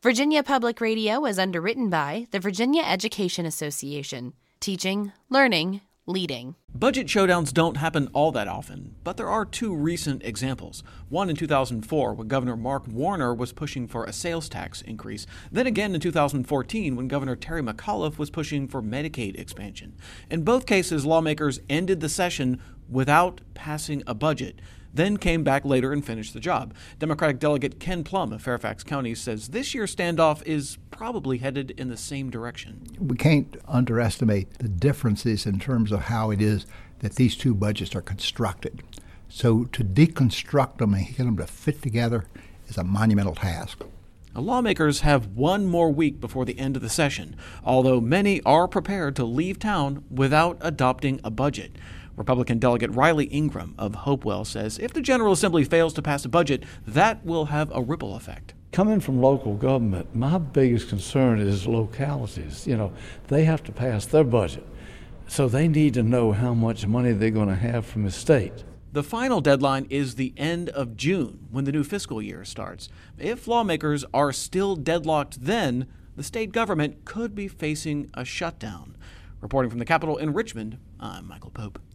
Virginia Public Radio is underwritten by the Virginia Education Association. Teaching, learning, leading. Budget showdowns don't happen all that often, but there are two recent examples. One in 2004, when Governor Mark Warner was pushing for a sales tax increase. Then again in 2014, when Governor Terry McAuliffe was pushing for Medicaid expansion. In both cases, lawmakers ended the session without passing a budget, then came back later and finished the job. Democratic Delegate Ken Plum of Fairfax County says this year's standoff is probably headed in the same direction. We can't underestimate the differences in terms of how it is that these two budgets are constructed. So to deconstruct them and get them to fit together is a monumental task. Lawmakers have one more week before the end of the session, although many are prepared to leave town without adopting a budget. Republican Delegate Riley Ingram of Hopewell says if the General Assembly fails to pass a budget, that will have a ripple effect. Coming from local government, my biggest concern is localities. They have to pass their budget, so they need to know how much money they're going to have from the state. The final deadline is the end of June, when the new fiscal year starts. If lawmakers are still deadlocked then, the state government could be facing a shutdown. Reporting from the Capitol in Richmond, I'm Michael Pope.